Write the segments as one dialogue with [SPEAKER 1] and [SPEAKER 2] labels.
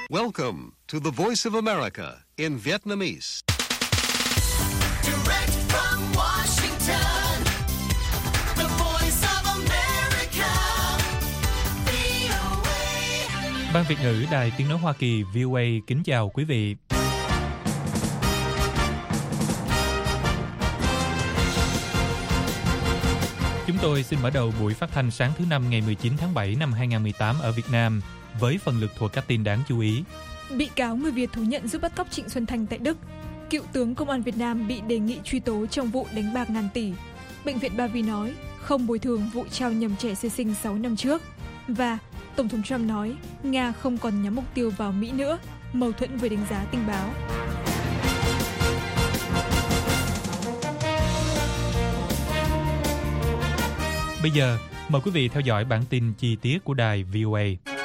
[SPEAKER 1] Welcome to the Voice of America in Vietnamese.
[SPEAKER 2] Direct from Washington, the Voice of America, VOA.
[SPEAKER 3] Ban Việt ngữ Đài Tiếng nói Hoa Kỳ VOA kính chào quý vị. Chúng tôi xin mở đầu buổi phát thanh sáng thứ Năm ngày 19 tháng 7 năm 2018 ở Việt Nam với phần lược thuộc các tin đáng chú ý.
[SPEAKER 4] Bị cáo người Việt thú nhận giúp bắt cóc Trịnh Xuân Thanh tại Đức. Cựu tướng Công an Việt Nam bị đề nghị truy tố trong vụ đánh bạc ngàn tỷ. Bệnh viện Ba Vì nói không bồi thường vụ trao nhầm trẻ sơ sinh 6 năm trước. Và Tổng thống Trump nói Nga không còn nhắm mục tiêu vào Mỹ nữa, mâu thuẫn với đánh giá tình báo.
[SPEAKER 3] Bây giờ, mời quý vị theo dõi bản tin chi tiết của đài VOA.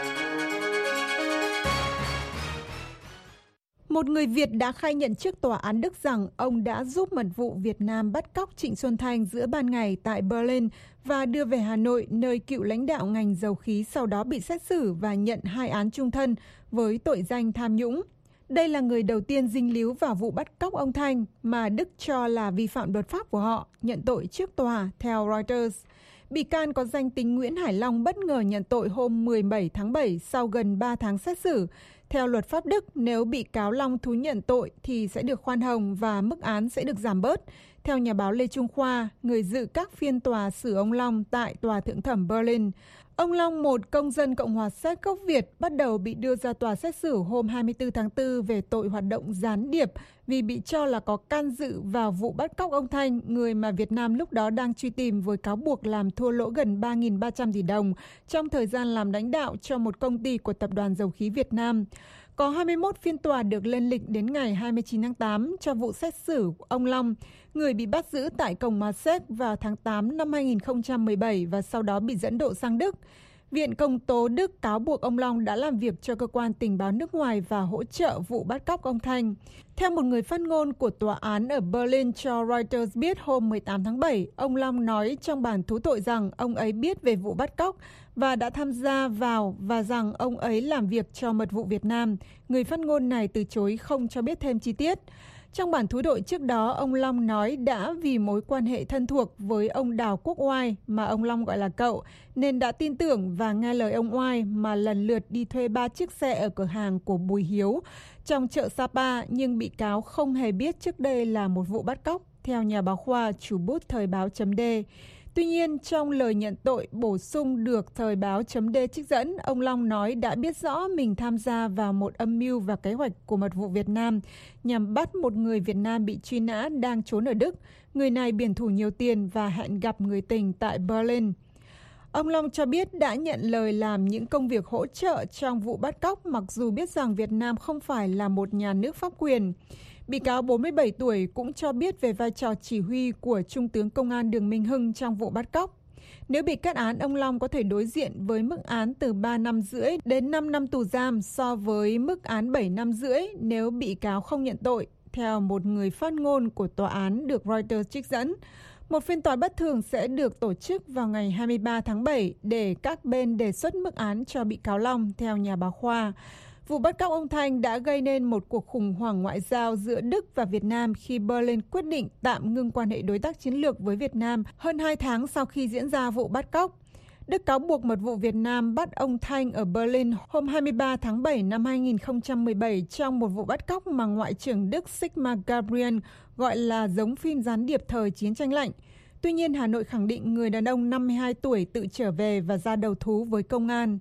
[SPEAKER 5] Một người Việt đã khai nhận trước tòa án Đức rằng ông đã giúp mật vụ Việt Nam bắt cóc Trịnh Xuân Thanh giữa ban ngày tại Berlin và đưa về Hà Nội, nơi cựu lãnh đạo ngành dầu khí sau đó bị xét xử và nhận 2 án chung thân với tội danh tham nhũng. Đây là người đầu tiên dính líu vào vụ bắt cóc ông Thanh mà Đức cho là vi phạm luật pháp của họ, nhận tội trước tòa, theo Reuters. Bị can có danh tính Nguyễn Hải Long bất ngờ nhận tội hôm 17 tháng 7 sau gần 3 tháng xét xử. Theo luật pháp Đức, nếu bị cáo Long thú nhận tội thì sẽ được khoan hồng và mức án sẽ được giảm bớt. Theo nhà báo Lê Trung Khoa, người dự các phiên tòa xử ông Long tại Tòa Thượng thẩm Berlin, ông Long, một công dân Cộng hòa Séc gốc Việt, bắt đầu bị đưa ra tòa xét xử hôm 24 tháng 4 về tội hoạt động gián điệp vì bị cho là có can dự vào vụ bắt cóc ông Thanh, người mà Việt Nam lúc đó đang truy tìm với cáo buộc làm thua lỗ gần 3.300 tỷ đồng trong thời gian làm lãnh đạo cho một công ty của Tập đoàn Dầu khí Việt Nam. Có 21 phiên tòa được lên lịch đến ngày 29 tháng 8 cho vụ xét xử ông Long, người bị bắt giữ tại Cộng hòa Séc vào tháng 8 năm 2017 và sau đó bị dẫn độ sang Đức. Viện Công tố Đức cáo buộc ông Long đã làm việc cho cơ quan tình báo nước ngoài và hỗ trợ vụ bắt cóc ông Thanh. Theo một người phát ngôn của tòa án ở Berlin cho Reuters biết hôm 18 tháng 7, ông Long nói trong bản thú tội rằng ông ấy biết về vụ bắt cóc và đã tham gia vào và rằng ông ấy làm việc cho mật vụ Việt Nam. Người phát ngôn này từ chối không cho biết thêm chi tiết. Trong bản thú tội trước đó, ông Long nói đã vì mối quan hệ thân thuộc với ông Đào Quốc Oai mà ông Long gọi là cậu, nên đã tin tưởng và nghe lời ông Oai mà lần lượt đi thuê 3 chiếc xe ở cửa hàng của Bùi Hiếu trong chợ Sapa, nhưng bị cáo không hề biết trước đây là một vụ bắt cóc, theo nhà báo Khoa, chủ bút Thời báo.d. Tuy nhiên, trong lời nhận tội bổ sung được Thời báo.d trích dẫn, ông Long nói đã biết rõ mình tham gia vào một âm mưu và kế hoạch của mật vụ Việt Nam nhằm bắt một người Việt Nam bị truy nã đang trốn ở Đức. Người này biển thủ nhiều tiền và hẹn gặp người tình tại Berlin. Ông Long cho biết đã nhận lời làm những công việc hỗ trợ trong vụ bắt cóc mặc dù biết rằng Việt Nam không phải là một nhà nước pháp quyền. Bị cáo 47 tuổi cũng cho biết về vai trò chỉ huy của Trung tướng Công an Đường Minh Hưng trong vụ bắt cóc. Nếu bị kết án, ông Long có thể đối diện với mức án từ 3 năm rưỡi đến 5 năm tù giam so với mức án 7 năm rưỡi nếu bị cáo không nhận tội, theo một người phát ngôn của tòa án được Reuters trích dẫn. Một phiên tòa bất thường sẽ được tổ chức vào ngày 23 tháng 7 để các bên đề xuất mức án cho bị cáo Long, theo nhà báo Khoa. Vụ bắt cóc ông Thanh đã gây nên một cuộc khủng hoảng ngoại giao giữa Đức và Việt Nam khi Berlin quyết định tạm ngưng quan hệ đối tác chiến lược với Việt Nam hơn 2 tháng sau khi diễn ra vụ bắt cóc. Đức cáo buộc mật vụ Việt Nam bắt ông Thanh ở Berlin hôm 23 tháng 7 năm 2017 trong một vụ bắt cóc mà Ngoại trưởng Đức Sigmar Gabriel gọi là giống phim gián điệp thời chiến tranh lạnh. Tuy nhiên, Hà Nội khẳng định người đàn ông 52 tuổi tự trở về và ra đầu thú với công an.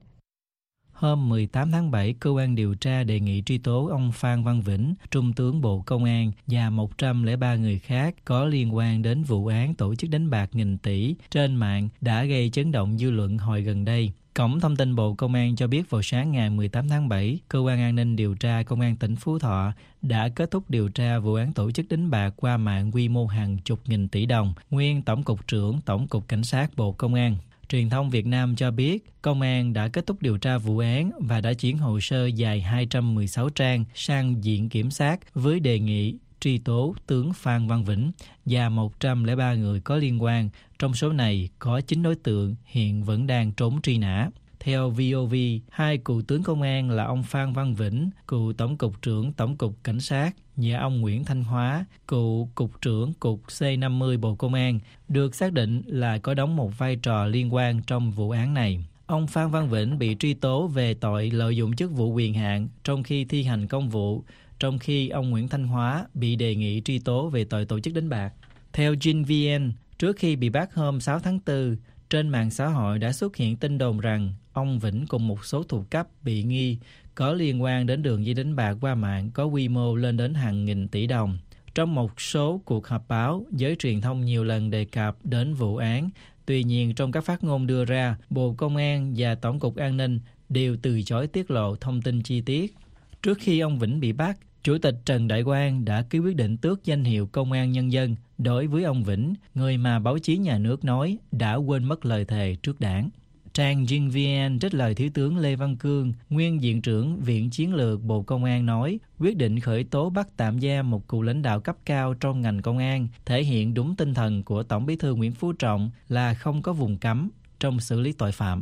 [SPEAKER 6] Hôm 18 tháng 7, cơ quan điều tra đề nghị truy tố ông Phan Văn Vĩnh, Trung tướng Bộ Công an và 103 người khác có liên quan đến vụ án tổ chức đánh bạc nghìn tỷ trên mạng đã gây chấn động dư luận hồi gần đây. Cổng thông tin Bộ Công an cho biết vào sáng ngày 18 tháng 7, Cơ quan An ninh điều tra Công an tỉnh Phú Thọ đã kết thúc điều tra vụ án tổ chức đánh bạc qua mạng quy mô hàng chục nghìn tỷ đồng, nguyên Tổng cục trưởng Tổng cục Cảnh sát Bộ Công an. Truyền thông Việt Nam cho biết, công an đã kết thúc điều tra vụ án và đã chuyển hồ sơ dài 216 trang sang Viện Kiểm sát với đề nghị truy tố tướng Phan Văn Vĩnh và 103 người có liên quan. Trong số này có 9 đối tượng hiện vẫn đang trốn truy nã. Theo VOV, hai cựu tướng công an là ông Phan Văn Vĩnh, cựu Tổng cục trưởng Tổng cục Cảnh sát, và ông Nguyễn Thanh Hóa, cựu Cục trưởng Cục C50 Bộ Công an, được xác định là có đóng một vai trò liên quan trong vụ án này. Ông Phan Văn Vĩnh bị truy tố về tội lợi dụng chức vụ quyền hạn trong khi thi hành công vụ, trong khi ông Nguyễn Thanh Hóa bị đề nghị truy tố về tội tổ chức đánh bạc. Theo GinVN, trước khi bị bắt hôm 6 tháng 4, trên mạng xã hội đã xuất hiện tin đồn rằng ông Vĩnh cùng một số thuộc cấp bị nghi có liên quan đến đường dây đánh bạc qua mạng có quy mô lên đến hàng nghìn tỷ đồng. Trong một số cuộc họp báo, giới truyền thông nhiều lần đề cập đến vụ án. Tuy nhiên, trong các phát ngôn đưa ra, Bộ Công an và Tổng cục An ninh đều từ chối tiết lộ thông tin chi tiết. Trước khi ông Vĩnh bị bắt, Chủ tịch Trần Đại Quang đã ký quyết định tước danh hiệu Công an Nhân dân đối với ông Vĩnh, người mà báo chí nhà nước nói đã quên mất lời thề trước đảng. Trang GinVN trích lời Thiếu tướng Lê Văn Cương, nguyên Viện trưởng Viện Chiến lược Bộ Công an nói, quyết định khởi tố bắt tạm giam một cựu lãnh đạo cấp cao trong ngành công an thể hiện đúng tinh thần của Tổng Bí thư Nguyễn Phú Trọng là không có vùng cấm trong xử lý tội phạm.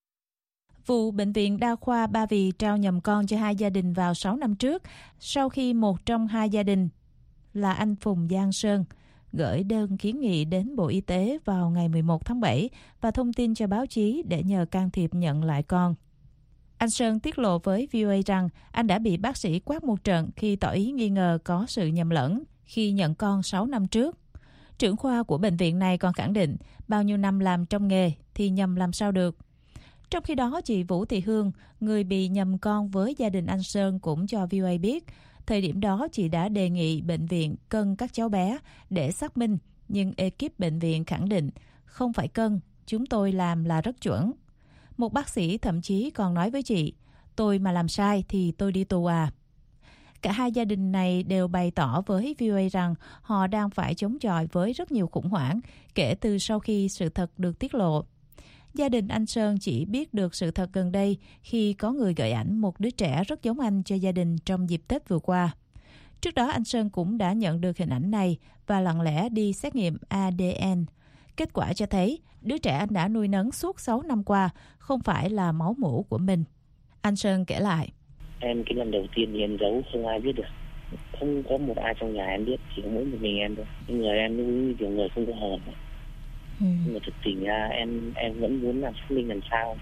[SPEAKER 7] Vụ Bệnh viện Đa khoa Ba Vì trao nhầm con cho hai gia đình vào 6 năm trước, sau khi một trong hai gia đình là anh Phùng Giang Sơn gửi đơn kiến nghị đến Bộ Y tế vào ngày 11 tháng 7 và thông tin cho báo chí để nhờ can thiệp nhận lại con. Anh Sơn tiết lộ với VOA rằng anh đã bị bác sĩ quát một trận khi tỏ ý nghi ngờ có sự nhầm lẫn khi nhận con 6 năm trước. Trưởng khoa của bệnh viện này còn khẳng định bao nhiêu năm làm trong nghề thì nhầm làm sao được. Trong khi đó, chị Vũ Thị Hương, người bị nhầm con với gia đình anh Sơn cũng cho VOA biết, thời điểm đó chị đã đề nghị bệnh viện cân các cháu bé để xác minh, nhưng ekip bệnh viện khẳng định không phải cân, chúng tôi làm là rất chuẩn. Một bác sĩ thậm chí còn nói với chị, tôi mà làm sai thì tôi đi tù à. Cả hai gia đình này đều bày tỏ với VOA rằng họ đang phải chống chọi với rất nhiều khủng hoảng kể từ sau khi sự thật được tiết lộ. Gia đình anh Sơn chỉ biết được sự thật gần đây khi có người gửi ảnh một đứa trẻ rất giống anh cho gia đình trong dịp Tết vừa qua. Trước đó anh Sơn cũng đã nhận được hình ảnh này và lặng lẽ đi xét nghiệm ADN. Kết quả cho thấy đứa trẻ anh đã nuôi nấng suốt 6 năm qua không phải là máu mủ của mình. Anh Sơn kể lại.
[SPEAKER 8] Em cái lần đầu tiên thì em giấu không ai biết được. Không có một ai trong nhà em biết, chỉ có mỗi một mình em thôi. Nhưng người em như kiểu người không có hồn. Nhưng mà thực tình ra em vẫn muốn làm xác minh làm sao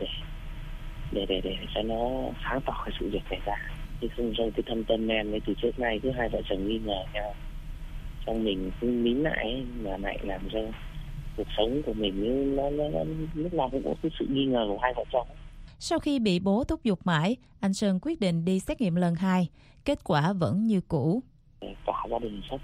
[SPEAKER 8] để cho nó sáng tỏ cái sự việc xảy ra. Chứ không trong cái thâm tâm em ấy từ trước nay cứ hai vợ chồng nghi ngờ nhau. Xong mình cứ nín lại mà lại làm cho cuộc sống của mình nó lúc nào cũng có cái sự nghi ngờ của hai vợ chồng.
[SPEAKER 7] Sau khi bị bố thúc giục mãi, anh Sơn quyết định đi xét nghiệm lần 2. Kết quả vẫn như cũ.
[SPEAKER 8] Cả gia đình sốc.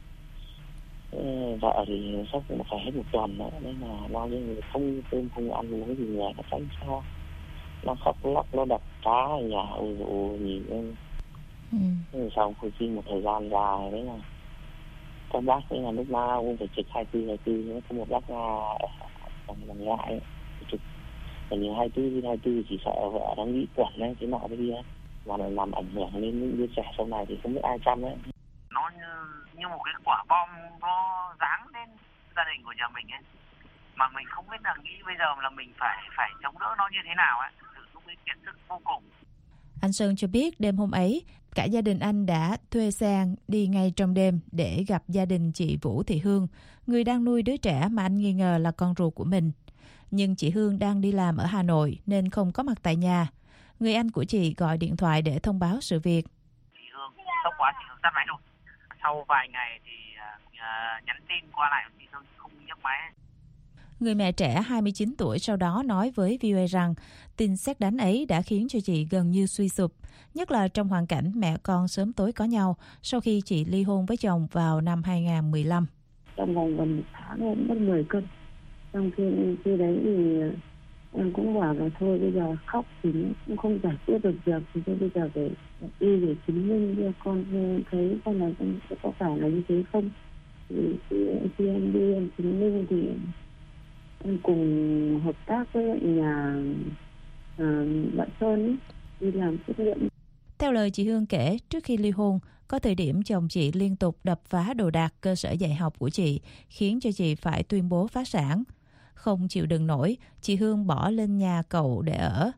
[SPEAKER 8] Vợ thì sốc cũng phải hết một tuần nữa, nên là lo như người không cơm không ăn uống gì người nó tránh sao. Nó khóc lóc, nó đập phá ở nhà, nhìn lên. Sau khi một thời gian dài đấy là các bác ấy là lúc nào cũng phải trực 24/24, có một bác bằng lại trực. Còn nhiều 24 chỉ sợ vợ đang nghĩ quẩn đấy, thế nọ cái kia, mà lại làm ảnh hưởng lên những đứa trẻ sau này thì không biết ai chăm đấy.
[SPEAKER 9] Nó như một cái quả bom nó giáng lên gia đình của nhà mình ấy, mà mình không biết là nghĩ bây giờ là mình phải chống đỡ nó như thế nào ấy, sự lúc ấy kiệt sức vô cùng.
[SPEAKER 7] Anh Sơn cho biết đêm hôm ấy, cả gia đình anh đã thuê xe đi ngay trong đêm để gặp gia đình chị Vũ Thị Hương, người đang nuôi đứa trẻ mà anh nghi ngờ là con ruột của mình. Nhưng chị Hương đang đi làm ở Hà Nội nên không có mặt tại nhà. Người anh của chị gọi điện thoại để thông báo sự việc.
[SPEAKER 9] Chị Hương sốc quá, chị Hương tắt máy rồi. Sau vài ngày thì nhắn tin qua lại, chị Hương không nhấc máy.
[SPEAKER 7] Người mẹ trẻ 29 tuổi sau đó nói với VOA rằng tin sét đánh ấy đã khiến cho chị gần như suy sụp, nhất là trong hoàn cảnh mẹ con sớm tối có nhau sau khi chị ly hôn với chồng vào năm 2015.
[SPEAKER 10] Trong vòng gần 1 tháng em mất 10 cân. Trong khi đấy thì em cũng bảo là thôi bây giờ khóc thì cũng không giải quyết được việc, thì bây giờ phải đi để chứng minh cho con thấy con là có phải là như thế không. Thì khi em đi em chứng minh thì em cùng hợp tác với nhà bạn Sơn ấy, đi làm xét nghiệm.
[SPEAKER 7] Theo lời chị Hương kể, trước khi ly hôn, có thời điểm chồng chị liên tục đập phá đồ đạc cơ sở dạy học của chị, khiến cho chị phải tuyên bố phá sản. Không chịu đựng nổi, chị Hương bỏ lên nhà cậu để ở.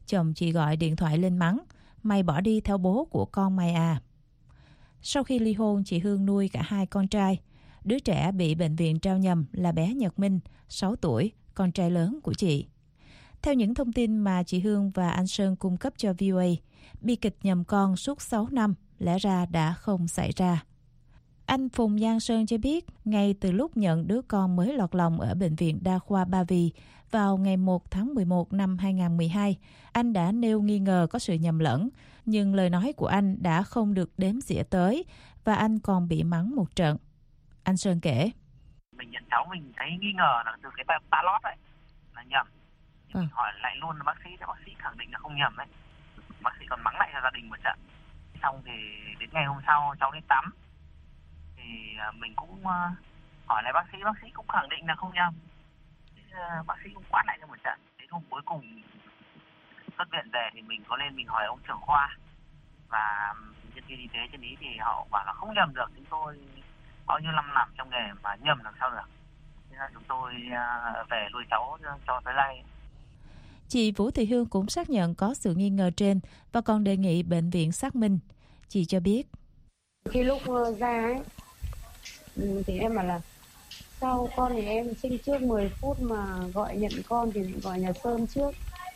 [SPEAKER 7] chồng chị gọi điện thoại lên mắng, mày bỏ đi theo bố của con mày à. Sau khi ly hôn, chị Hương nuôi cả 2 con trai. Đứa trẻ bị bệnh viện trao nhầm là bé Nhật Minh, 6 tuổi, con trai lớn của chị. Theo những thông tin mà chị Hương và anh Sơn cung cấp cho VOA, bi kịch nhầm con suốt 6 năm lẽ ra đã không xảy ra. Anh Phùng Giang Sơn cho biết, ngay từ lúc nhận đứa con mới lọt lòng ở Bệnh viện Đa khoa Ba Vì vào ngày 1 tháng 11 năm 2012, anh đã nêu nghi ngờ có sự nhầm lẫn, nhưng lời nói của anh đã không được đếm xỉa tới và anh còn bị mắng một trận. Anh Sơn kể.
[SPEAKER 9] Mình nhận cháu mình thấy nghi ngờ là từ cái ba lót ấy là nhầm. Mình hỏi lại luôn bác sĩ khẳng định là không nhầm đấy. Bác sĩ còn mắng lại cho gia đình một trận. Xong thì đến ngày hôm sau cháu đi tắm thì mình cũng hỏi lại bác sĩ cũng khẳng định là không nhầm. Bác sĩ cũng quát lại cho một trận. Đến hôm cuối cùng xuất viện về thì mình có lên mình hỏi ông trưởng khoa và nhân viên y tế trên ý thì họ bảo là không nhầm được. Chúng tôi bao nhiêu năm làm trong nghề mà nhầm làm sao được. Nên là chúng tôi về nuôi cháu cho tới nay.
[SPEAKER 7] Chị Vũ Thị Hương cũng xác nhận có sự nghi ngờ trên và còn đề nghị bệnh viện xác minh. Chị cho biết.
[SPEAKER 10] Khi lúc ra ấy, thì em bảo là sao con thì em sinh trước 10 phút mà gọi nhận con thì gọi nhà Sơn trước.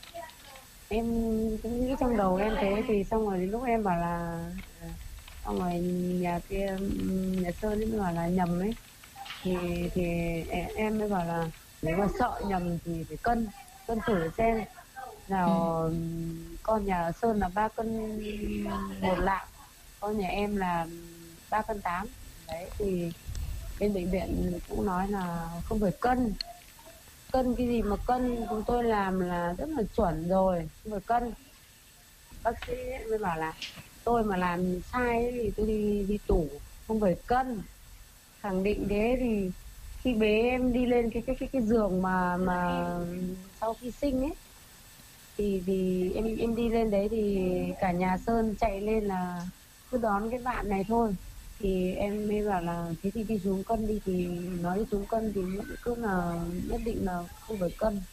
[SPEAKER 10] Em cũng nghĩ trong đầu em thế thì xong rồi lúc em bảo là xong rồi nhà Sơn mới bảo là nhầm ấy thì em mới bảo là nếu mà sợ nhầm thì phải cân thử xem nào. Con nhà Sơn là 3 cân 1 lạng, con nhà em là 3 cân 8. Đấy thì bên bệnh viện cũng nói là không phải cân cái gì mà cân, chúng tôi làm là rất là chuẩn rồi, không phải cân. Bác sĩ mới bảo là tôi mà làm sai thì tôi đi tủ, không phải cân. Khẳng định thế thì khi bế em đi lên cái giường mà sau khi sinh ấy thì em đi lên đấy thì cả nhà Sơn chạy lên là cứ đón cái bạn này thôi. Thì em mới bảo là thế thì đi xuống cân đi, thì nói đi xuống cân thì cứ là nhất định là không phải cân.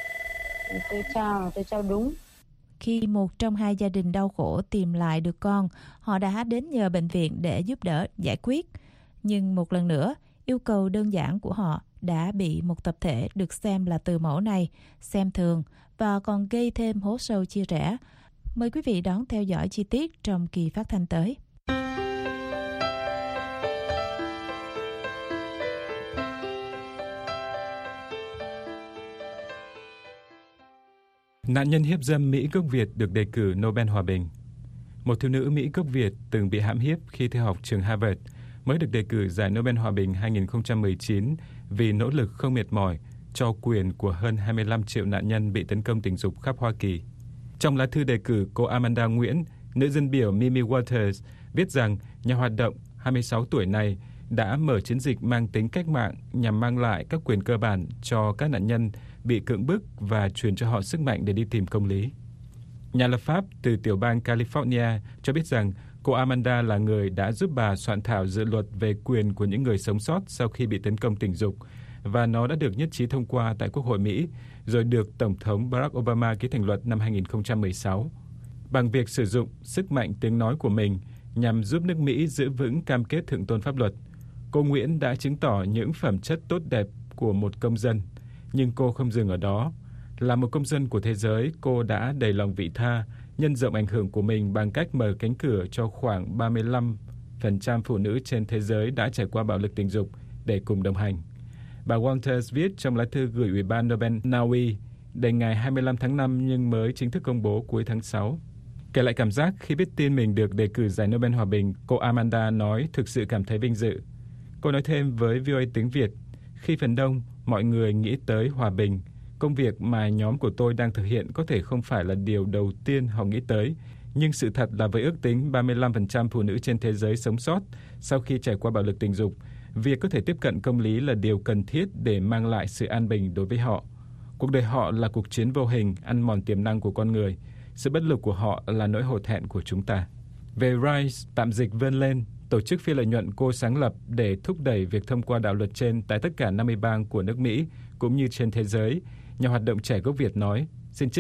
[SPEAKER 10] Tôi trao đúng.
[SPEAKER 7] Khi một trong 2 gia đình đau khổ tìm lại được con, họ đã đến nhờ bệnh viện để giúp đỡ giải quyết. Nhưng một lần nữa, yêu cầu đơn giản của họ đã bị một tập thể được xem là từ mẫu này xem thường và còn gây thêm hố sâu chia rẽ. Mời quý vị đón theo dõi chi tiết trong kỳ phát thanh tới.
[SPEAKER 11] Nạn nhân hiếp dâm Mỹ gốc Việt được đề cử Nobel Hòa bình. Một thiếu nữ Mỹ gốc Việt từng bị hãm hiếp khi theo học trường Harvard mới được đề cử giải Nobel Hòa bình 2019 vì nỗ lực không mệt mỏi cho quyền của hơn 25 triệu nạn nhân bị tấn công tình dục khắp Hoa Kỳ. Trong lá thư đề cử, cô Amanda Nguyễn, nữ dân biểu Mimi Waters, viết rằng nhà hoạt động 26 tuổi này đã mở chiến dịch mang tính cách mạng nhằm mang lại các quyền cơ bản cho các nạn nhân bị cưỡng bức và truyền cho họ sức mạnh để đi tìm công lý. Nhà lập pháp từ tiểu bang California cho biết rằng cô Amanda là người đã giúp bà soạn thảo dự luật về quyền của những người sống sót sau khi bị tấn công tình dục, và nó đã được nhất trí thông qua tại Quốc hội Mỹ, rồi được Tổng thống Barack Obama ký thành luật năm 2016. Bằng việc sử dụng sức mạnh tiếng nói của mình nhằm giúp nước Mỹ giữ vững cam kết thượng tôn pháp luật, cô Nguyễn đã chứng tỏ những phẩm chất tốt đẹp của một công dân. Nhưng cô không dừng ở đó. Là một công dân của thế giới, cô đã đầy lòng vị tha, nhân rộng ảnh hưởng của mình bằng cách mở cánh cửa cho khoảng 35% phụ nữ trên thế giới đã trải qua bạo lực tình dục để cùng đồng hành. Bà Walters viết trong lá thư gửi Ủy ban Nobel Na Uy đến ngày 25 tháng 5 nhưng mới chính thức công bố cuối tháng 6. Kể lại cảm giác khi biết tin mình được đề cử giải Nobel Hòa bình, cô Amanda nói thực sự cảm thấy vinh dự. Cô nói thêm với VOA tiếng Việt, khi phần đông mọi người nghĩ tới hòa bình, công việc mà nhóm của tôi đang thực hiện có thể không phải là điều đầu tiên họ nghĩ tới, nhưng sự thật là với ước tính 35% phụ nữ trên thế giới sống sót sau khi trải qua bạo lực tình dục, việc có thể tiếp cận công lý là điều cần thiết để mang lại sự an bình đối với họ. Cuộc đời họ là cuộc chiến vô hình, ăn mòn tiềm năng của con người. Sự bất lực của họ là nỗi hổ thẹn của chúng ta. Về Rise, tạm dịch vươn lên, tổ chức phi lợi nhuận cô sáng lập để thúc đẩy việc thông qua đạo luật trên tại tất cả 50 bang của nước Mỹ cũng như trên thế giới, nhà hoạt động trẻ gốc Việt nói, xin trích,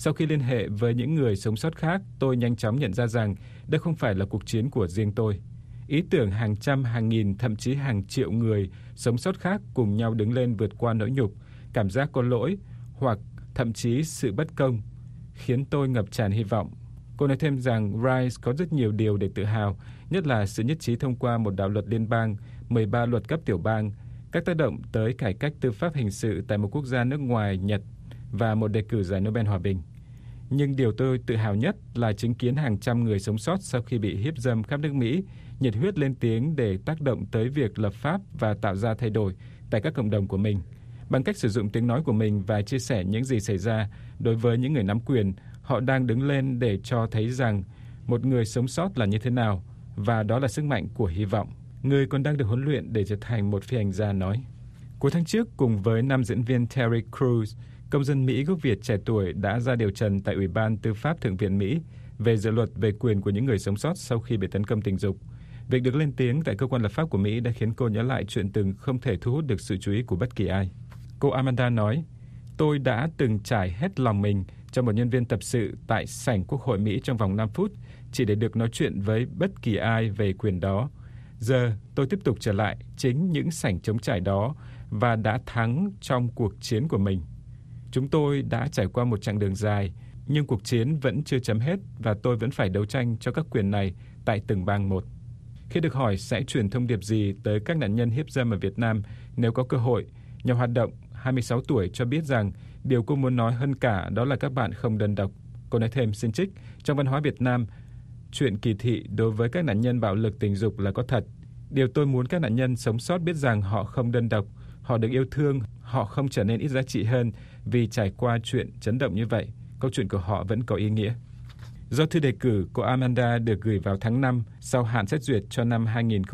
[SPEAKER 11] Sau khi liên hệ với những người sống sót khác, tôi nhanh chóng nhận ra rằng đây không phải là cuộc chiến của riêng tôi. Ý tưởng hàng trăm, hàng nghìn, thậm chí hàng triệu người sống sót khác cùng nhau đứng lên vượt qua nỗi nhục, cảm giác có lỗi hoặc thậm chí sự bất công khiến tôi ngập tràn hy vọng. Cô nói thêm rằng Rice có rất nhiều điều để tự hào, nhất là sự nhất trí thông qua một đạo luật liên bang, 13 luật cấp tiểu bang, các tác động tới cải cách tư pháp hình sự tại một quốc gia nước ngoài, Nhật, và một đề cử giải Nobel Hòa bình. Nhưng điều tôi tự hào nhất là chứng kiến hàng trăm người sống sót sau khi bị hiếp dâm khắp nước Mỹ, nhiệt huyết lên tiếng để tác động tới việc lập pháp và tạo ra thay đổi tại các cộng đồng của mình. Bằng cách sử dụng tiếng nói của mình và chia sẻ những gì xảy ra đối với những người nắm quyền, họ đang đứng lên để cho thấy rằng một người sống sót là như thế nào, và đó là sức mạnh của hy vọng. Người còn đang được huấn luyện để trở thành một phi hành gia nói. Cuối tháng trước, cùng với nam diễn viên Terry Crews, công dân Mỹ gốc Việt trẻ tuổi đã ra điều trần tại Ủy ban Tư pháp Thượng viện Mỹ về dự luật về quyền của những người sống sót sau khi bị tấn công tình dục. Việc được lên tiếng tại cơ quan lập pháp của Mỹ đã khiến cô nhớ lại chuyện từng không thể thu hút được sự chú ý của bất kỳ ai. Cô Amanda nói, tôi đã từng trải hết lòng mình cho một nhân viên tập sự tại sảnh Quốc hội Mỹ trong vòng 5 phút chỉ để được nói chuyện với bất kỳ ai về quyền đó. Giờ tôi tiếp tục trở lại chính những sảnh trống trải đó và đã thắng trong cuộc chiến của mình. Chúng tôi đã trải qua một chặng đường dài, nhưng cuộc chiến vẫn chưa chấm hết và tôi vẫn phải đấu tranh cho các quyền này tại từng bang một. Khi được hỏi sẽ truyền thông điệp gì tới các nạn nhân hiếp dâm ở Việt Nam nếu có cơ hội, nhà hoạt động 26 tuổi cho biết rằng điều cô muốn nói hơn cả đó là các bạn không đơn độc. Cô nói thêm, xin trích, trong văn hóa Việt Nam, chuyện kỳ thị đối với các nạn nhân bạo lực tình dục là có thật. Điều tôi muốn các nạn nhân sống sót biết rằng họ không đơn độc, họ được yêu thương, họ không trở nên ít giá trị hơn vì trải qua chuyện chấn động như vậy. Câu chuyện của họ vẫn có ý nghĩa. Do thư đề cử của Amanda được gửi vào tháng 5 sau hạn xét duyệt cho năm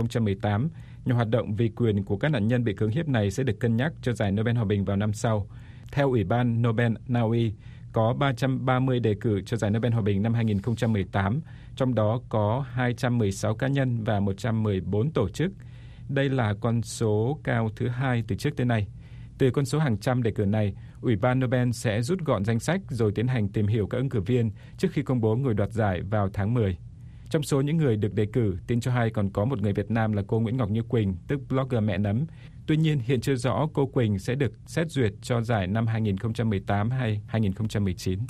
[SPEAKER 11] 2018, nhà hoạt động vì quyền của các nạn nhân bị cưỡng hiếp này sẽ được cân nhắc cho giải Nobel Hòa bình vào năm sau. Theo Ủy ban Nobel Na Uy, có 330 đề cử cho giải Nobel Hòa bình năm 2018, trong đó có 216 cá nhân và 114 tổ chức. Đây là con số cao thứ hai từ trước tới nay. Từ con số hàng trăm đề cử này, Ủy ban Nobel sẽ rút gọn danh sách rồi tiến hành tìm hiểu các ứng cử viên trước khi công bố người đoạt giải vào tháng 10. Trong số những người được đề cử, tin cho hay còn có một người Việt Nam là cô Nguyễn Ngọc Như Quỳnh, tức blogger mẹ nấm. Tuy nhiên, hiện chưa rõ cô Quỳnh sẽ được xét duyệt cho giải năm 2018 hay 2019.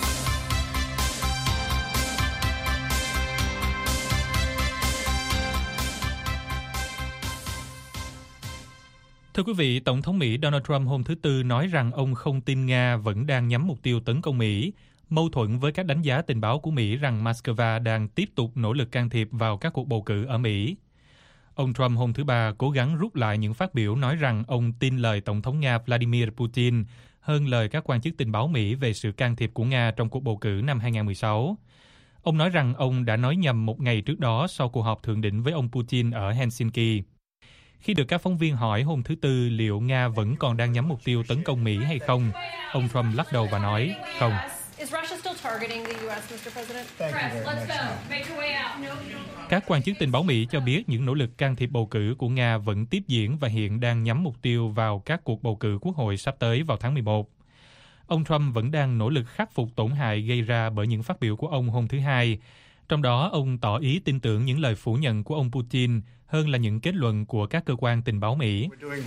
[SPEAKER 3] Thưa quý vị, Tổng thống Mỹ Donald Trump hôm thứ Tư nói rằng ông không tin Nga vẫn đang nhắm mục tiêu tấn công Mỹ, mâu thuẫn với các đánh giá tình báo của Mỹ rằng Moscow đang tiếp tục nỗ lực can thiệp vào các cuộc bầu cử ở Mỹ. Ông Trump hôm thứ Ba cố gắng rút lại những phát biểu nói rằng ông tin lời Tổng thống Nga Vladimir Putin hơn lời các quan chức tình báo Mỹ về sự can thiệp của Nga trong cuộc bầu cử năm 2016. Ông nói rằng ông đã nói nhầm một ngày trước đó sau cuộc họp thượng đỉnh với ông Putin ở Helsinki. Khi được các phóng viên hỏi hôm thứ Tư liệu Nga vẫn còn đang nhắm mục tiêu tấn công Mỹ hay không, ông Trump lắc đầu và nói không. Các quan chức tình báo Mỹ cho biết những nỗ lực can thiệp bầu cử của Nga vẫn tiếp diễn và hiện đang nhắm mục tiêu vào các cuộc bầu cử quốc hội sắp tới vào tháng 11. Ông Trump vẫn đang nỗ lực khắc phục tổn hại gây ra bởi những phát biểu của ông hôm thứ Hai. Trong đó, ông tỏ ý tin tưởng những lời phủ nhận của ông Putin hơn là những kết luận của các cơ quan tình báo Mỹ.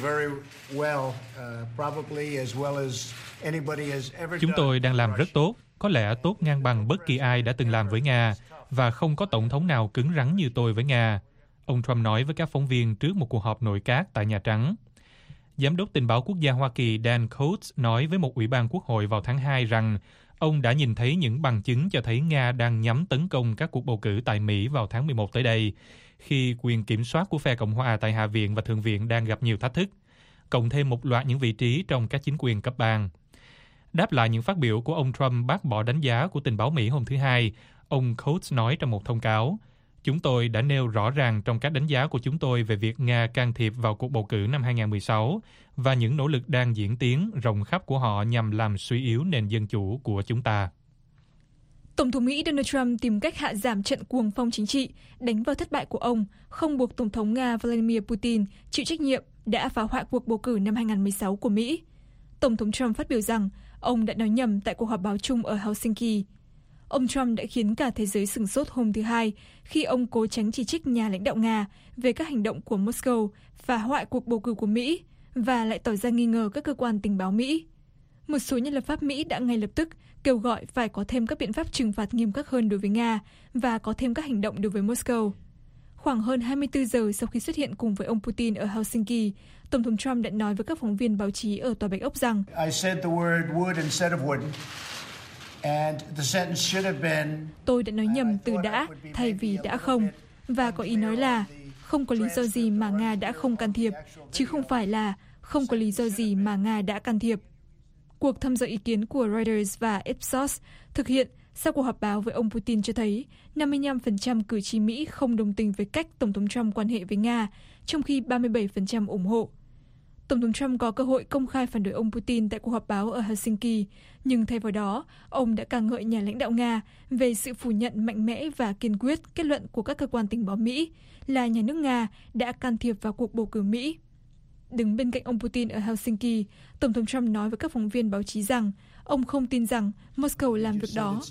[SPEAKER 3] Chúng tôi đang làm rất tốt, có lẽ tốt ngang bằng bất kỳ ai đã từng làm với Nga, và không có tổng thống nào cứng rắn như tôi với Nga, ông Trump nói với các phóng viên trước một cuộc họp nội các tại Nhà Trắng. Giám đốc tình báo quốc gia Hoa Kỳ Dan Coats nói với một ủy ban quốc hội vào tháng 2 rằng ông đã nhìn thấy những bằng chứng cho thấy Nga đang nhắm tấn công các cuộc bầu cử tại Mỹ vào tháng 11 tới đây, khi quyền kiểm soát của phe Cộng hòa tại Hạ viện và Thượng viện đang gặp nhiều thách thức, cộng thêm một loạt những vị trí trong các chính quyền cấp bang. Đáp lại những phát biểu của ông Trump bác bỏ đánh giá của tình báo Mỹ hôm thứ Hai, ông Coats nói trong một thông cáo, chúng tôi đã nêu rõ ràng trong các đánh giá của chúng tôi về việc Nga can thiệp vào cuộc bầu cử năm 2016 và những nỗ lực đang diễn tiến rộng khắp của họ nhằm làm suy yếu nền dân chủ của chúng ta.
[SPEAKER 4] Tổng thống Mỹ Donald Trump tìm cách hạ giảm trận cuồng phong chính trị, đánh vào thất bại của ông, không buộc Tổng thống Nga Vladimir Putin chịu trách nhiệm đã phá hoại cuộc bầu cử năm 2016 của Mỹ. Tổng thống Trump phát biểu rằng ông đã nói nhầm tại cuộc họp báo chung ở Helsinki. Ông Trump đã khiến cả thế giới sửng sốt hôm thứ Hai khi ông cố tránh chỉ trích nhà lãnh đạo Nga về các hành động của Moscow phá hoại cuộc bầu cử của Mỹ và lại tỏ ra nghi ngờ các cơ quan tình báo Mỹ. Một số nhà lập pháp Mỹ đã ngay lập tức kêu gọi phải có thêm các biện pháp trừng phạt nghiêm khắc hơn đối với Nga và có thêm các hành động đối với Moscow. Khoảng hơn 24 giờ sau khi xuất hiện cùng với ông Putin ở Helsinki, Tổng thống Trump đã nói với các phóng viên báo chí ở Tòa Bạch Ốc rằng tôi đã nói nhầm từ đã thay vì đã không, và có ý nói là không có lý do gì mà Nga đã không can thiệp, chứ không phải là không có lý do gì mà Nga đã can thiệp. Cuộc thăm dò ý kiến của Reuters và Ipsos thực hiện sau cuộc họp báo với ông Putin cho thấy 55% cử tri Mỹ không đồng tình với cách Tổng thống Trump quan hệ với Nga, trong khi 37% ủng hộ. Tổng thống Trump có cơ hội công khai phản đối ông Putin tại cuộc họp báo ở Helsinki, nhưng thay vào đó, ông đã ca ngợi nhà lãnh đạo Nga về sự phủ nhận mạnh mẽ và kiên quyết kết luận của các cơ quan tình báo Mỹ là nhà nước Nga đã can thiệp vào cuộc bầu cử Mỹ. Đứng bên cạnh ông Putin ở Helsinki, Tổng thống Trump nói với các phóng viên báo chí rằng ông không tin rằng Moscow làm việc đó.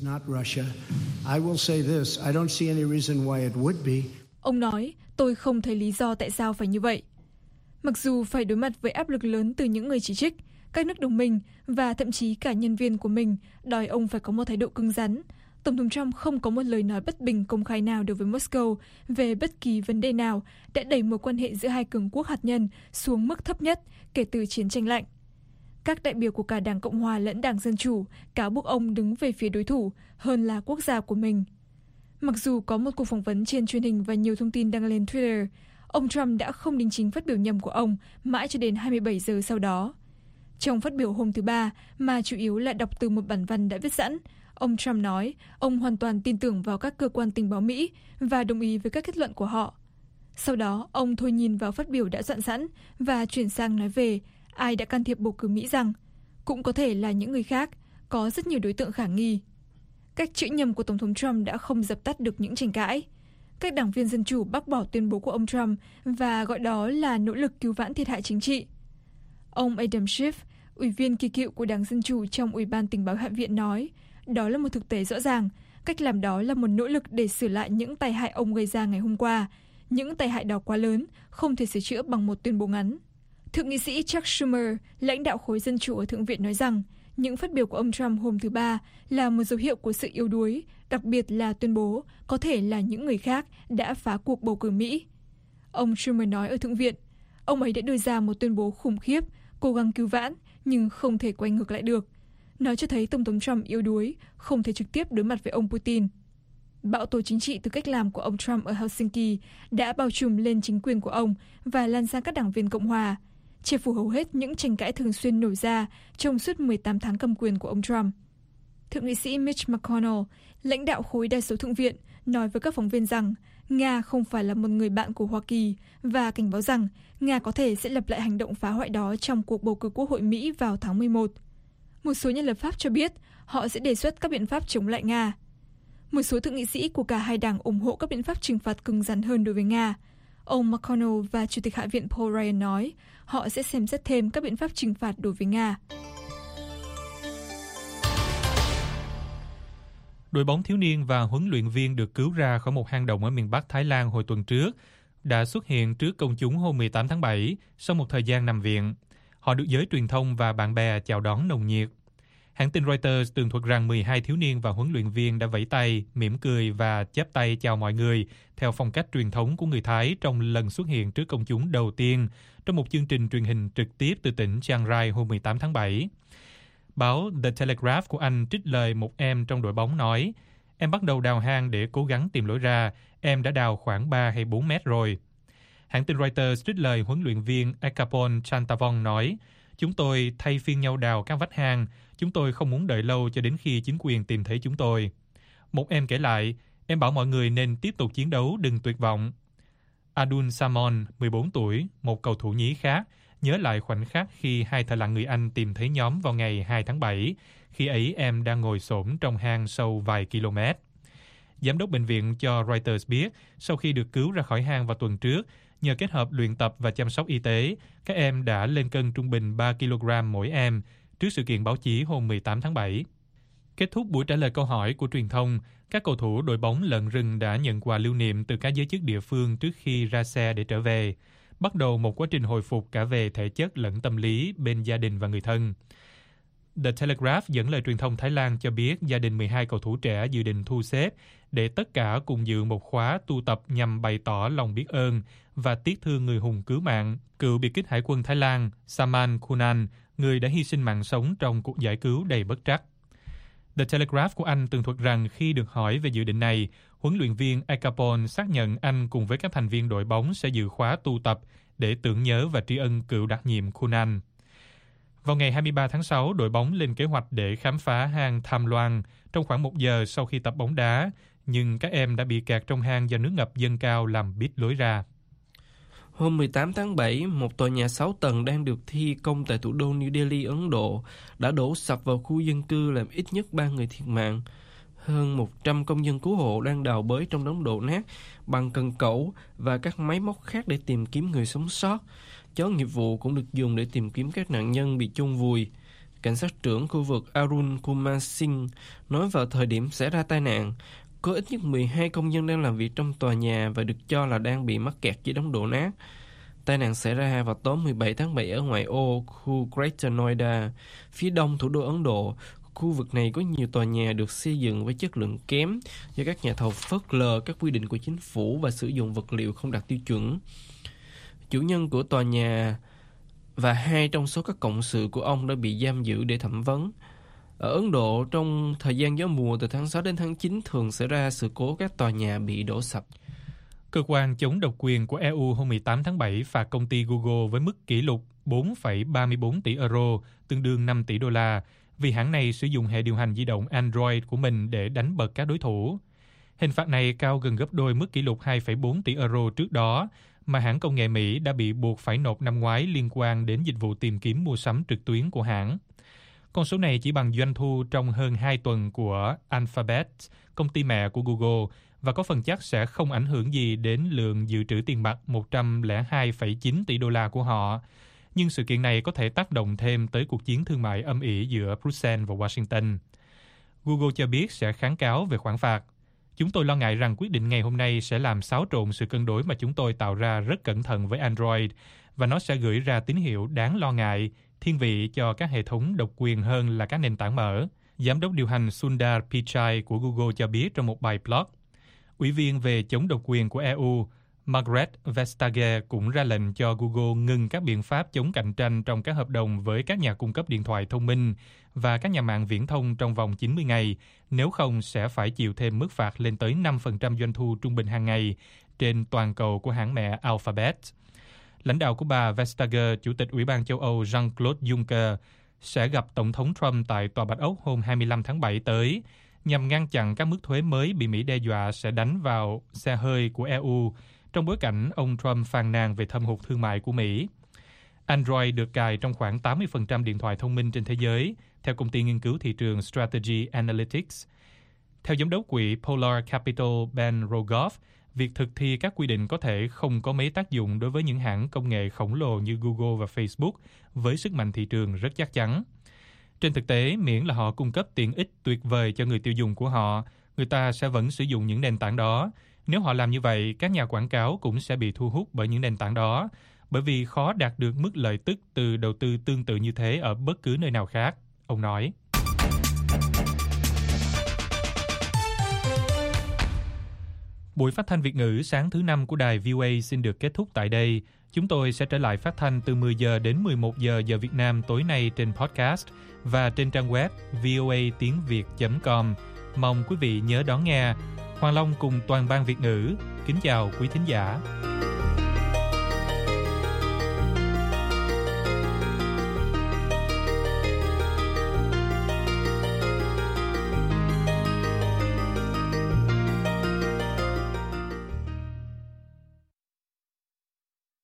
[SPEAKER 4] Ông nói, tôi không thấy lý do tại sao phải như vậy. Mặc dù phải đối mặt với áp lực lớn từ những người chỉ trích, các nước đồng minh và thậm chí cả nhân viên của mình đòi ông phải có một thái độ cứng rắn, Tổng thống Trump không có một lời nói bất bình công khai nào đối với Moscow về bất kỳ vấn đề nào đã đẩy mối quan hệ giữa hai cường quốc hạt nhân xuống mức thấp nhất kể từ chiến tranh lạnh. Các đại biểu của cả Đảng Cộng hòa lẫn Đảng Dân Chủ cáo buộc ông đứng về phía đối thủ hơn là quốc gia của mình. Mặc dù có một cuộc phỏng vấn trên truyền hình và nhiều thông tin đăng lên Twitter, ông Trump đã không đính chính phát biểu nhầm của ông mãi cho đến 27 giờ sau đó. Trong phát biểu hôm thứ Ba, mà chủ yếu là đọc từ một bản văn đã viết sẵn, ông Trump nói ông hoàn toàn tin tưởng vào các cơ quan tình báo Mỹ và đồng ý với các kết luận của họ. Sau đó, ông thôi nhìn vào phát biểu đã soạn sẵn và chuyển sang nói về ai đã can thiệp bầu cử Mỹ rằng cũng có thể là những người khác, có rất nhiều đối tượng khả nghi. Cách chữa nhầm của Tổng thống Trump đã không dập tắt được những tranh cãi. Các đảng viên Dân Chủ bác bỏ tuyên bố của ông Trump và gọi đó là nỗ lực cứu vãn thiệt hại chính trị. Ông Adam Schiff, ủy viên kỳ cựu của Đảng Dân Chủ trong Ủy ban Tình báo Hạ viện nói, đó là một thực tế rõ ràng, cách làm đó là một nỗ lực để sửa lại những tai hại ông gây ra ngày hôm qua. Những tai hại đó quá lớn, không thể sửa chữa bằng một tuyên bố ngắn. Thượng nghị sĩ Chuck Schumer, lãnh đạo khối Dân Chủ ở Thượng viện nói rằng, những phát biểu của ông Trump hôm thứ Ba là một dấu hiệu của sự yếu đuối, đặc biệt là tuyên bố có thể là những người khác đã phá cuộc bầu cử Mỹ. Ông Schumer nói ở Thượng viện, ông ấy đã đưa ra một tuyên bố khủng khiếp, cố gắng cứu vãn, nhưng không thể quay ngược lại được. Nó cho thấy Tổng thống Trump yếu đuối, không thể trực tiếp đối mặt với ông Putin. Bão tố chính trị từ cách làm của ông Trump ở Helsinki đã bao trùm lên chính quyền của ông và lan sang các đảng viên Cộng hòa, che phủ hầu hết những tranh cãi thường xuyên nổi ra trong suốt 18 tháng cầm quyền của ông Trump. Thượng nghị sĩ Mitch McConnell, lãnh đạo khối đa số Thượng viện, nói với các phóng viên rằng Nga không phải là một người bạn của Hoa Kỳ và cảnh báo rằng Nga có thể sẽ lặp lại hành động phá hoại đó trong cuộc bầu cử Quốc hội Mỹ vào tháng 11. Một số nhà lập pháp cho biết họ sẽ đề xuất các biện pháp chống lại Nga. Một số thượng nghị sĩ của cả hai đảng ủng hộ các biện pháp trừng phạt cứng rắn hơn đối với Nga. Ông McConnell và Chủ tịch Hạ viện Paul Ryan nói họ sẽ xem xét thêm các biện pháp trừng phạt đối với Nga.
[SPEAKER 3] Đội bóng thiếu niên và huấn luyện viên được cứu ra khỏi một hang động ở miền Bắc Thái Lan hồi tuần trước đã xuất hiện trước công chúng hôm 18 tháng 7 sau một thời gian nằm viện. Họ được giới truyền thông và bạn bè chào đón nồng nhiệt. Hãng tin Reuters tường thuật rằng 12 thiếu niên và huấn luyện viên đã vẫy tay, mỉm cười và chắp tay chào mọi người theo phong cách truyền thống của người Thái trong lần xuất hiện trước công chúng đầu tiên trong một chương trình truyền hình trực tiếp từ tỉnh Chiang Rai hôm 18 tháng 7. Báo The Telegraph của Anh trích lời một em trong đội bóng nói, em bắt đầu đào hang để cố gắng tìm lối ra, em đã đào khoảng 3 hay 4 mét rồi. Hãng tin Reuters trích lời huấn luyện viên Ekapol Chantavong nói, chúng tôi thay phiên nhau đào các vách hang, chúng tôi không muốn đợi lâu cho đến khi chính quyền tìm thấy chúng tôi. Một em kể lại, em bảo mọi người nên tiếp tục chiến đấu, đừng tuyệt vọng. Adul Samon, 14 tuổi, một cầu thủ nhí khác, nhớ lại khoảnh khắc khi hai thợ lặn người Anh tìm thấy nhóm vào ngày 2 tháng 7, khi ấy em đang ngồi xổm trong hang sâu vài km. Giám đốc bệnh viện cho Reuters biết, sau khi được cứu ra khỏi hang vào tuần trước, nhờ kết hợp luyện tập và chăm sóc y tế, các em đã lên cân trung bình 3 kg mỗi em, trước sự kiện báo chí hôm 18 tháng 7. Kết thúc buổi trả lời câu hỏi của truyền thông, các cầu thủ đội bóng lợn rừng đã nhận quà lưu niệm từ các giới chức địa phương trước khi ra xe để trở về, bắt đầu một quá trình hồi phục cả về thể chất lẫn tâm lý bên gia đình và người thân. The Telegraph dẫn lời truyền thông Thái Lan cho biết gia đình 12 cầu thủ trẻ dự định thu xếp để tất cả cùng dự một khóa tu tập nhằm bày tỏ lòng biết ơn và tiếc thương người hùng cứu mạng, cựu biệt kích hải quân Thái Lan Saman Kunan, người đã hy sinh mạng sống trong cuộc giải cứu đầy bất trắc. The Telegraph của Anh tường thuật rằng khi được hỏi về dự định này, huấn luyện viên Akapol xác nhận anh cùng với các thành viên đội bóng sẽ dự khóa tu tập để tưởng nhớ và tri ân cựu đặc nhiệm Kunan. Vào ngày 23 tháng 6, đội bóng lên kế hoạch để khám phá hang Tham Loan trong khoảng 1 giờ sau khi tập bóng đá, nhưng các em đã bị kẹt trong hang do nước ngập dâng cao làm bít lối ra.
[SPEAKER 12] Hôm 18 tháng 7, một tòa nhà 6 tầng đang được thi công tại thủ đô New Delhi, Ấn Độ, đã đổ sập vào khu dân cư làm ít nhất 3 người thiệt mạng. Hơn 100 công nhân cứu hộ đang đào bới trong đống đổ nát bằng cần cẩu và các máy móc khác để tìm kiếm người sống sót. Chó nghiệp vụ cũng được dùng để tìm kiếm các nạn nhân bị chôn vùi. Cảnh sát trưởng khu vực Arun Kumar Singh nói vào thời điểm xảy ra tai nạn, có ít nhất 12 công nhân đang làm việc trong tòa nhà và được cho là đang bị mắc kẹt dưới đống đổ nát. Tai nạn xảy ra vào tối 17 tháng 7 ở ngoại ô khu Greater Noida, phía đông thủ đô Ấn Độ. Khu vực này có nhiều tòa nhà được xây dựng với chất lượng kém do các nhà thầu phớt lờ các quy định của chính phủ và sử dụng vật liệu không đạt tiêu chuẩn. Chủ nhân của tòa nhà và 2 trong số các cộng sự của ông đã bị giam giữ để thẩm vấn. Ở Ấn Độ, trong thời gian gió mùa từ tháng 6 đến tháng 9 thường xảy ra sự cố các tòa nhà bị đổ sập.
[SPEAKER 3] Cơ quan chống độc quyền của EU hôm 18 tháng 7 phạt công ty Google với mức kỷ lục 4,34 tỷ euro, tương đương 5 tỷ đô la, vì hãng này sử dụng hệ điều hành di động Android của mình để đánh bật các đối thủ. Hình phạt này cao gần gấp đôi mức kỷ lục 2,4 tỷ euro trước đó, mà hãng công nghệ Mỹ đã bị buộc phải nộp năm ngoái liên quan đến dịch vụ tìm kiếm mua sắm trực tuyến của hãng. Con số này chỉ bằng doanh thu trong hơn 2 tuần của Alphabet, công ty mẹ của Google, và có phần chắc sẽ không ảnh hưởng gì đến lượng dự trữ tiền mặt 102,9 tỷ đô la của họ. Nhưng sự kiện này có thể tác động thêm tới cuộc chiến thương mại âm ỉ giữa Brussels và Washington. Google cho biết sẽ kháng cáo về khoản phạt. Chúng tôi lo ngại rằng quyết định ngày hôm nay sẽ làm xáo trộn sự cân đối mà chúng tôi tạo ra rất cẩn thận với Android, và nó sẽ gửi ra tín hiệu đáng lo ngại, thiên vị cho các hệ thống độc quyền hơn là các nền tảng mở. Giám đốc điều hành Sundar Pichai của Google cho biết trong một bài blog. Ủy viên về chống độc quyền của EU, Margaret Vestager cũng ra lệnh cho Google ngừng các biện pháp chống cạnh tranh trong các hợp đồng với các nhà cung cấp điện thoại thông minh và các nhà mạng viễn thông trong vòng 90 ngày, nếu không sẽ phải chịu thêm mức phạt lên tới 5% doanh thu trung bình hàng ngày trên toàn cầu của hãng mẹ Alphabet. Lãnh đạo của bà Vestager, Chủ tịch Ủy ban châu Âu Jean-Claude Juncker, sẽ gặp Tổng thống Trump tại Tòa Bạch Ốc hôm 25 tháng 7 tới, nhằm ngăn chặn các mức thuế mới bị Mỹ đe dọa sẽ đánh vào xe hơi của EU, trong bối cảnh ông Trump phàn nàn về thâm hụt thương mại của Mỹ. Android được cài trong khoảng 80% điện thoại thông minh trên thế giới, theo công ty nghiên cứu thị trường Strategy Analytics. Theo giám đốc quỹ Polar Capital Ben Rogoff, việc thực thi các quy định có thể không có mấy tác dụng đối với những hãng công nghệ khổng lồ như Google và Facebook với sức mạnh thị trường rất chắc chắn. Trên thực tế, miễn là họ cung cấp tiện ích tuyệt vời cho người tiêu dùng của họ, người ta sẽ vẫn sử dụng những nền tảng đó. Nếu họ làm như vậy, các nhà quảng cáo cũng sẽ bị thu hút bởi những nền tảng đó, bởi vì khó đạt được mức lợi tức từ đầu tư tương tự như thế ở bất cứ nơi nào khác, ông nói. Buổi phát thanh Việt ngữ sáng thứ Năm của đài VOA xin được kết thúc tại đây. Chúng tôi sẽ trở lại phát thanh từ 10 giờ đến 11 giờ giờ Việt Nam tối nay trên podcast và trên trang web voatínviet.com. Mong quý vị nhớ đón nghe. Hoàng Long cùng toàn ban Việt ngữ kính chào quý thính giả.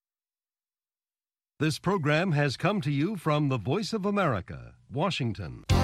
[SPEAKER 1] This program has come to you from the Voice of America, Washington.